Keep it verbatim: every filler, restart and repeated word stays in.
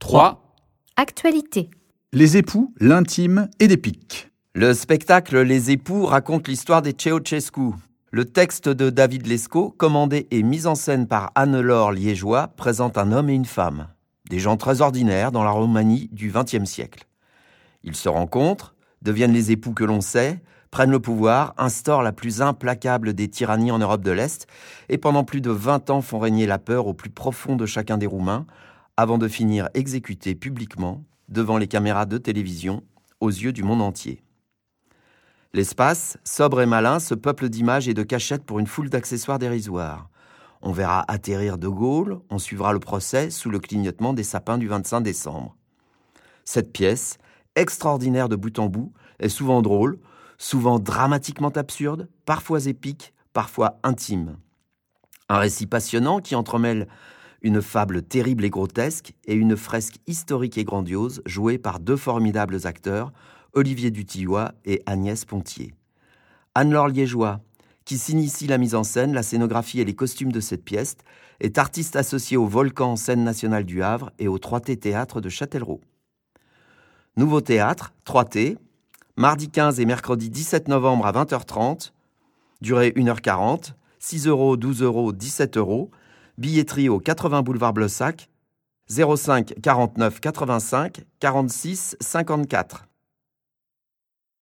trois. Actualité. Les époux, l'intime et des piques. Le spectacle Les époux raconte l'histoire des Ceausescu. Le texte de David Lescaut, commandé et mis en scène par Anne-Laure Liégeois, présente un homme et une femme. Des gens très ordinaires dans la Roumanie du vingtième siècle. Ils se rencontrent, deviennent les époux que l'on sait, prennent le pouvoir, instaurent la plus implacable des tyrannies en Europe de l'Est et pendant plus de vingt ans font régner la peur au plus profond de chacun des Roumains avant de finir exécutés publiquement devant les caméras de télévision aux yeux du monde entier. L'espace, sobre et malin, se peuple d'images et de cachettes pour une foule d'accessoires dérisoires. On verra atterrir De Gaulle, on suivra le procès sous le clignotement des sapins du vingt-cinq décembre. Cette pièce, extraordinaire de bout en bout, est souvent drôle, souvent dramatiquement absurde, parfois épique, parfois intime. Un récit passionnant qui entremêle une fable terrible et grotesque et une fresque historique et grandiose jouée par deux formidables acteurs, Olivier Dutilloy et Agnès Pontier. Anne-Laure Liégeois, qui s'initie la mise en scène, la scénographie et les costumes de cette pièce, est artiste associée au Volcan Scène Nationale du Havre et au trois T Théâtre de Châtellerault. Nouveau théâtre, trois T, mardi quinze et mercredi dix-sept novembre à vingt heures trente, durée une heure quarante, six euros, douze euros, dix-sept euros, billetterie au quatre-vingts boulevard Blossac, zéro cinq quarante-neuf quatre-vingt-cinq quarante-six cinquante-quatre.